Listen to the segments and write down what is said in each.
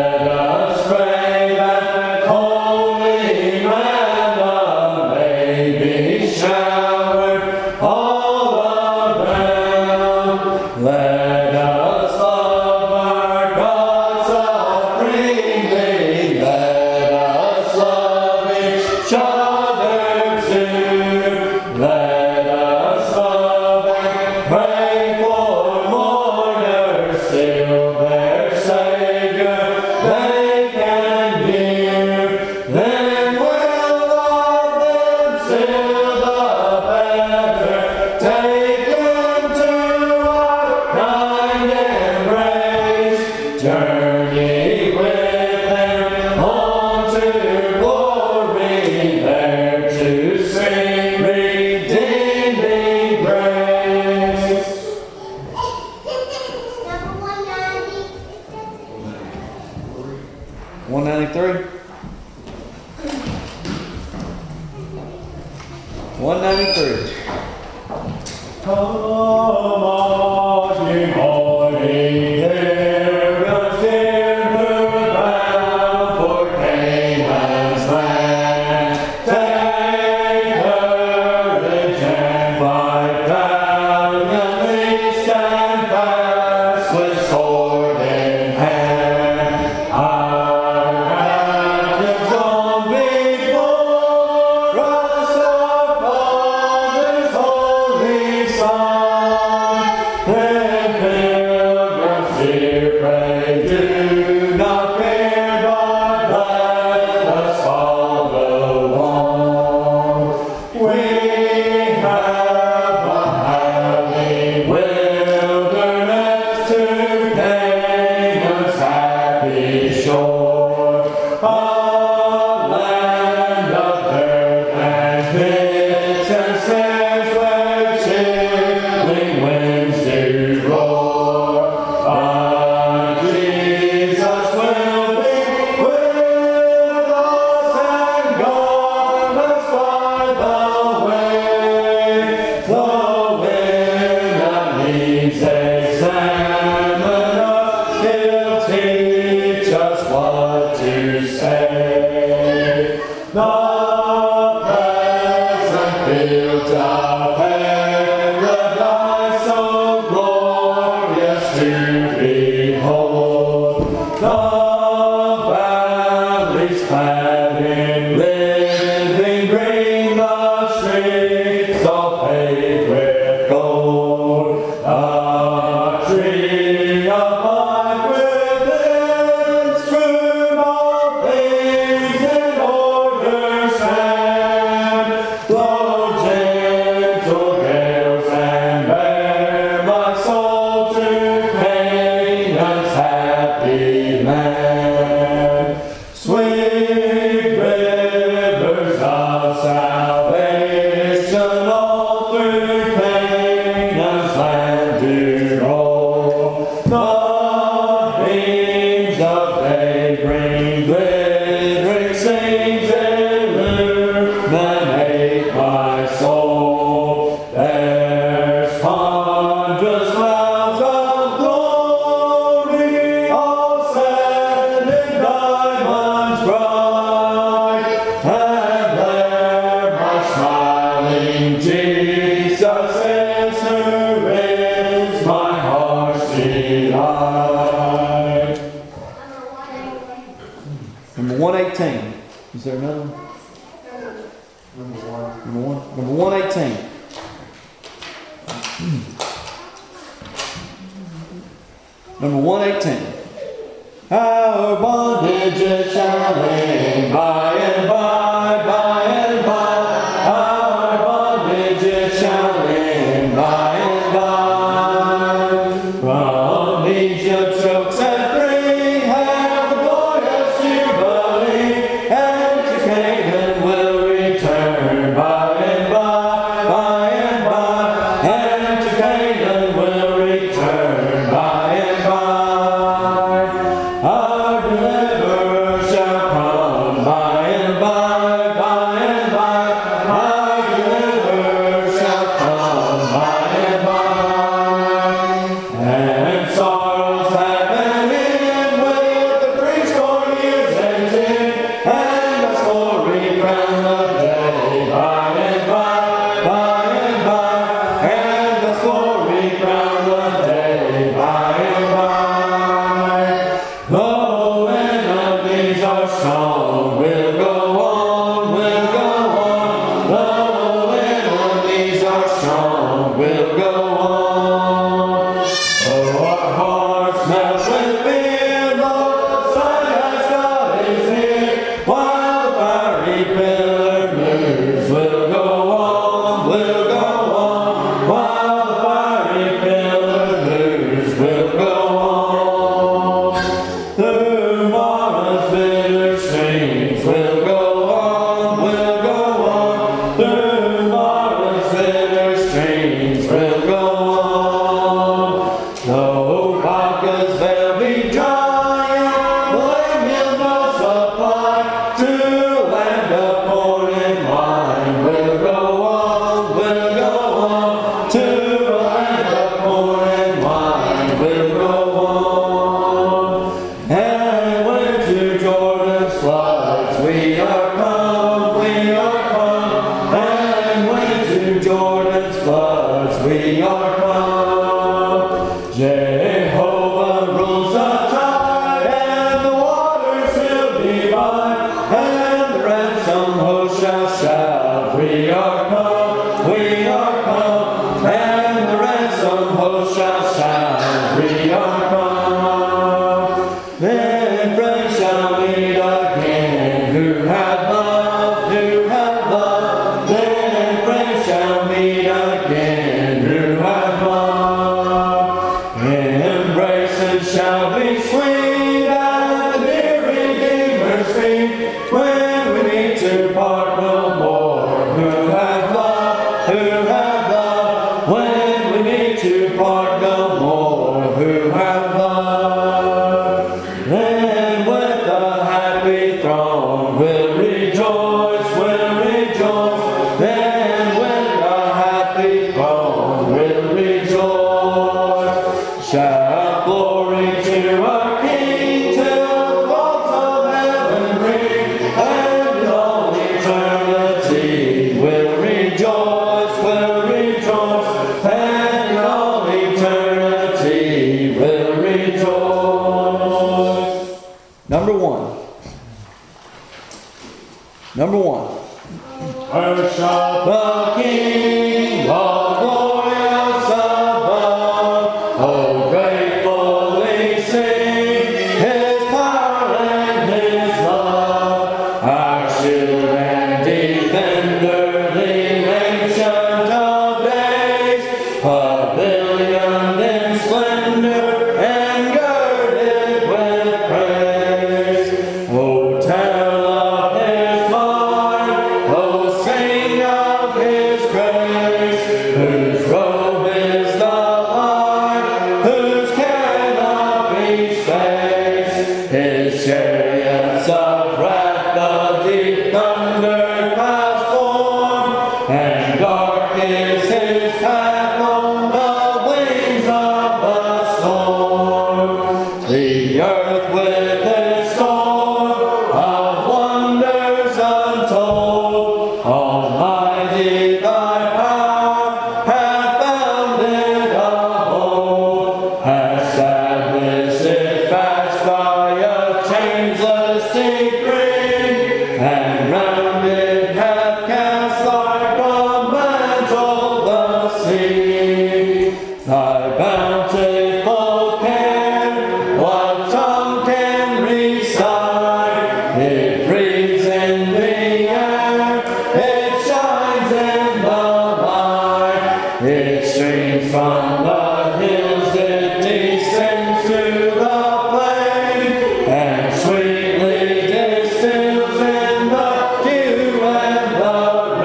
Sorrows have been in with the priest. Number one. Number one. Worship the King of glorious above. Oh, gratefully sing His power and His love. Our shield and defender, the ancient of days, pavilion in splendor and girded with praise. Oh, tell of His might, oh, sing of His grace, whose robe is the light, whose canopy space. His chariots of wrath the deep thunder clouds form, and dark is His path on the wings of the storm. The earth with its store of wonders untold, Almighty Thy power hath founded of old, hath established it fast by a changeless decree, and round it hath cast like a mantle the sea. Thy bountiful care, what tongue can recite? It breathes in the air, it shines in the light, it streams from the hills, it descends to the plain, and sweetly distills in the dew and the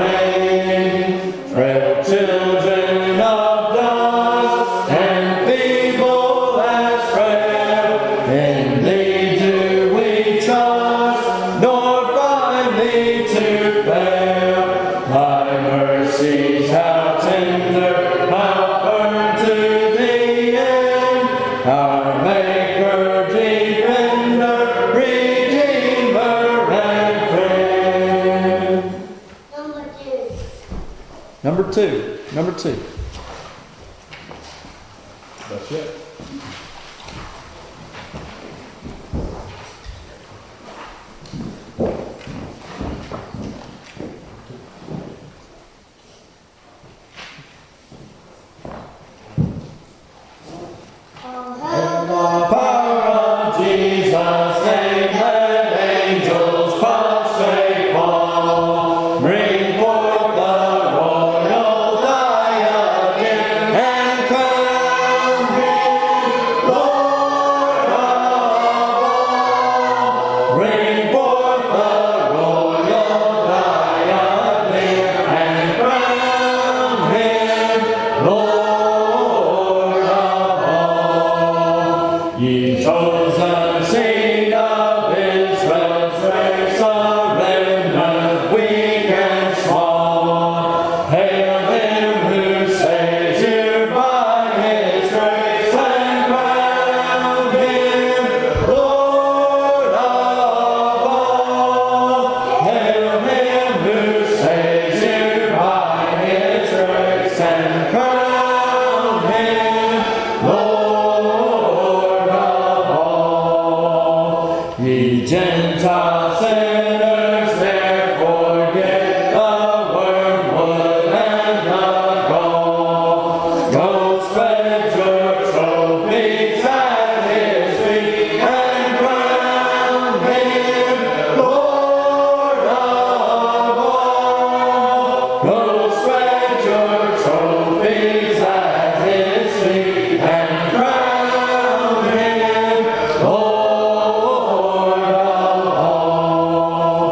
rain. Frail children of dust and feeble as frail, in Thee do we trust, nor find Thee to fail. Thy mercies how tender, how firm to the end, our Maker, Defender, Redeemer, and Friend. Number two. Number two. That's it. The power of Jesus, sing, let angels prostrate fall. Bring forth the royal diadem and crown Him Lord of all. Bring forth the royal diadem and crown Him Lord of all. Ye chosen seed of Israel's race, a remnant weak and small. Hail Him who saves you by His grace, and crown Him Lord of all. Hail Him who saves you by His grace, and crown Him Lord of all. Ye Gentile sinners, therefore get the wormwood and the gall. Go spread your trophies at His feet, and crown Him Lord of all. Go spread your trophies at His feet, and crown Him Lord of all.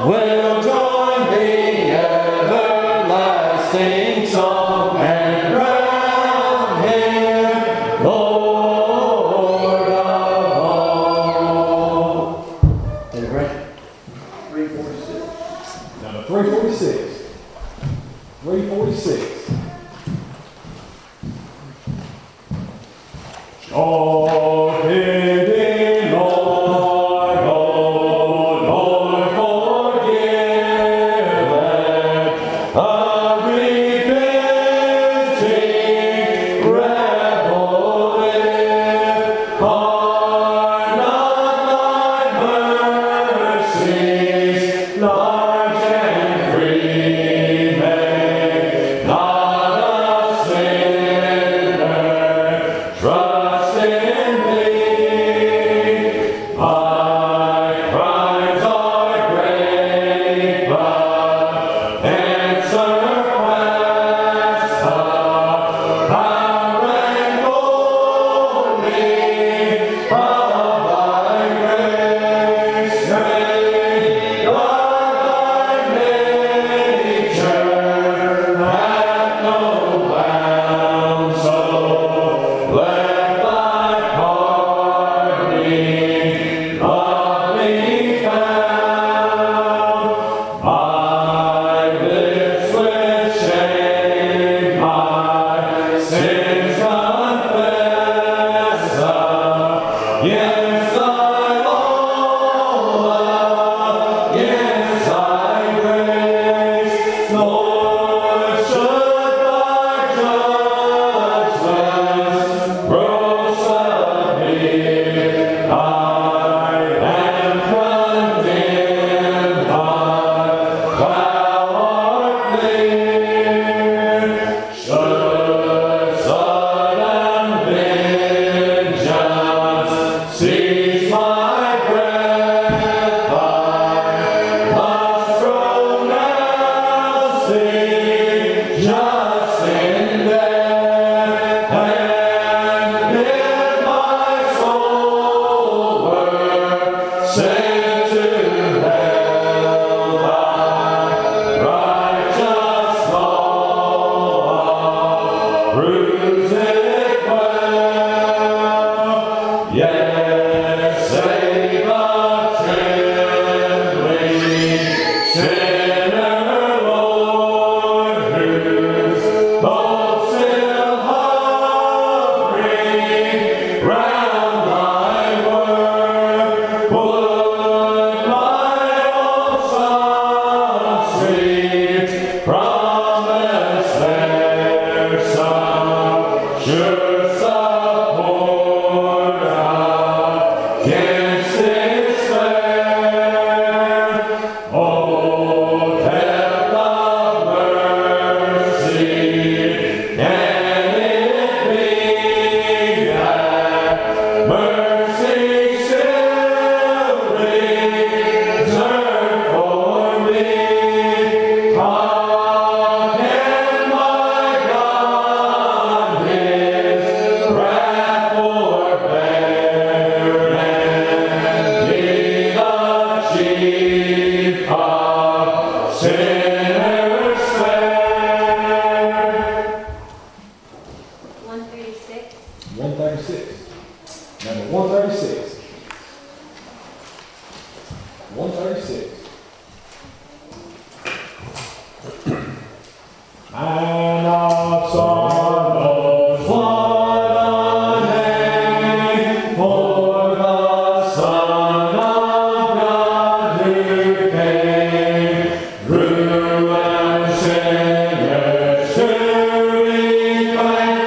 will join the everlasting song and crown Him Lord of all. Is it right? 346. Number 346. 346. Oh, pity, Lord, oh, Lord, forgive a repenting rebel live. Are not thy mercies large and free? May not a sinner trust in Thee. My crimes are great, but answer surpass the power and glory of Thy grace. May Thy nature have no bounds, so let Thy pardoning love me found. My lips with shame my sins confess against Thy law, against Thy grace. Lord, should Thy judgments gross appear, I am condemned, but Thou art clear. Should sudden vengeance seize my breath, Thy lust pronouncing just in death, and if my soul were sent to hell, Thy righteous law proves it well. Yet save a trembling sinner, Lord, whose both still hovering round Thy word. Put my own son's sweet promise there, some sure support against despair. Oh, help of mercy, can it be that mercy still reserved for me? How can my God His wrath forbear, and be the chief of sinners spare? 136. 136. Number 136. 136. Man of sorrows, what a name for the Son of God who came, ruined sinners to reclaim.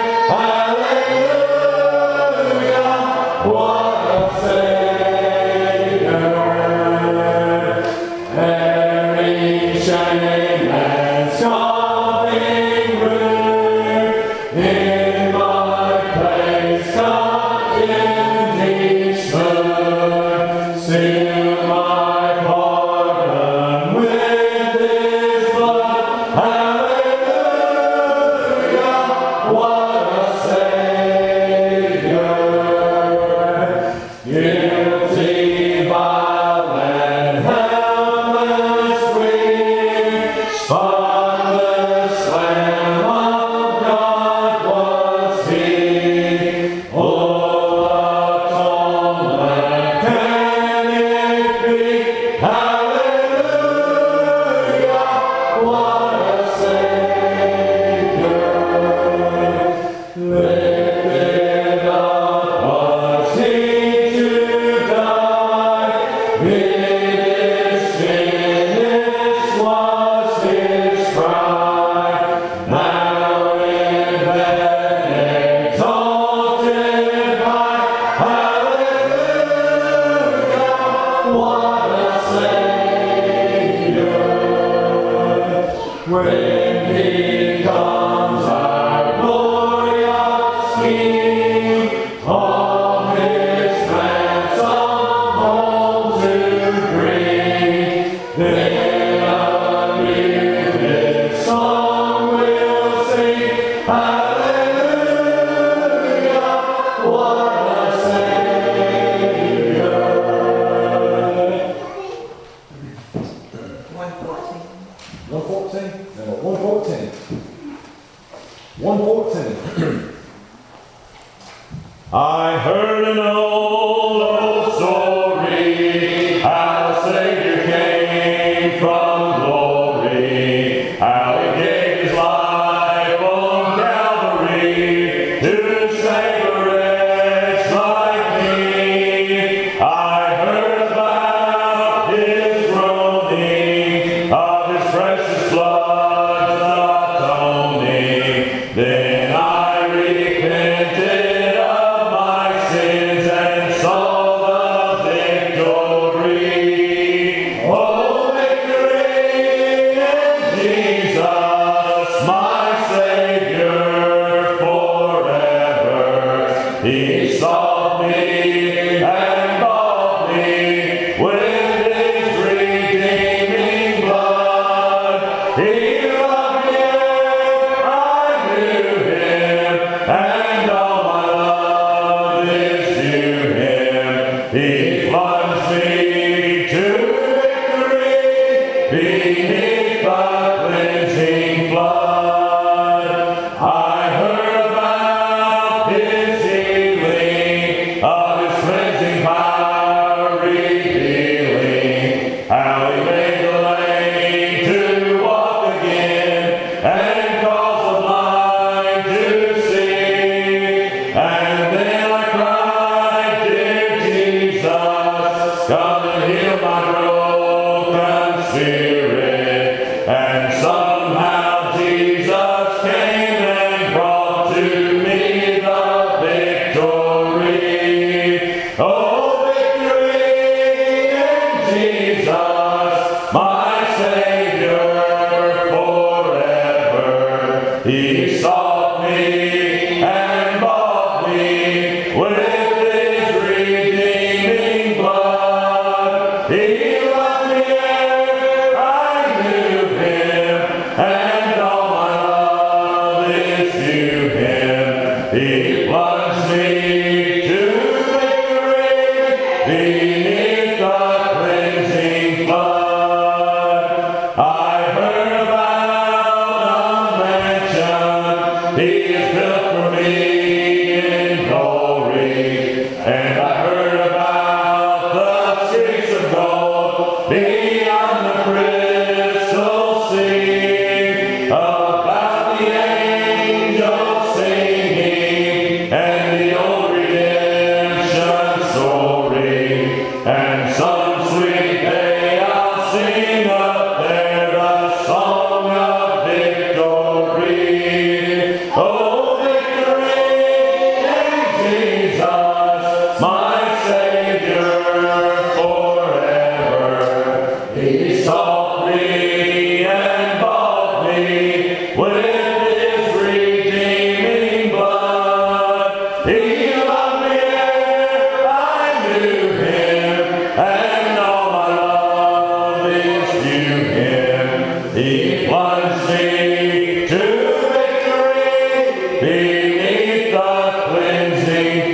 Hallelujah, what a Savior! Every shame and scoffing rude in my place condemned each mood. Seal my pardon with His blood. Hallelujah, what a Savior! Guilty, vile, and helpless When He comes, our glorious King, all His ransom home to bring, then anew His song will sing. Hallelujah, what a Savior. 114. 114. Number 114. 114. I heard an old story, how the Savior came from glory, how He gave His life on Calvary to save a wretch like me. I heard about His groaning, of His precious blood's atoning. Then I repented of my sins and saw the victory. Oh, victory in Jesus, my Savior forever. He sought me and bought me with His redeeming blood. He loved me, I knew Him, and all my love is to Him. He plunged me to victory beneath the cleansing flood. I heard about His healing, of His cleansing power revealing, how He made the lame to walk again and cause the blind to see. And then I cried, dear Jesus, come and heal my broken spirit. And somehow Jesus came and brought to me the victory. Oh, victory in Jesus, my Savior forever. He sought me and bought me with His redeeming blood. He loved me ere I knew Him, and all my love is to Him. He plunged me to victory beneath the cleansing flood. I heard about the mansion He has built for me in glory, and I heard about the streets of gold beyond the crystal sea, about the angels singing, and the old redemption story, and some sweet day I'll sing up there a song of victory. Oh, victory in Jesus, my Savior forever. He sought me and bought me with His redeeming blood. He loved me ere I knew Him, and all my love is to Him. He plunged me to victory beneath the cleansing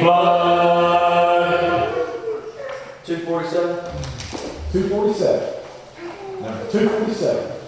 flood. 247. 247. Number 247.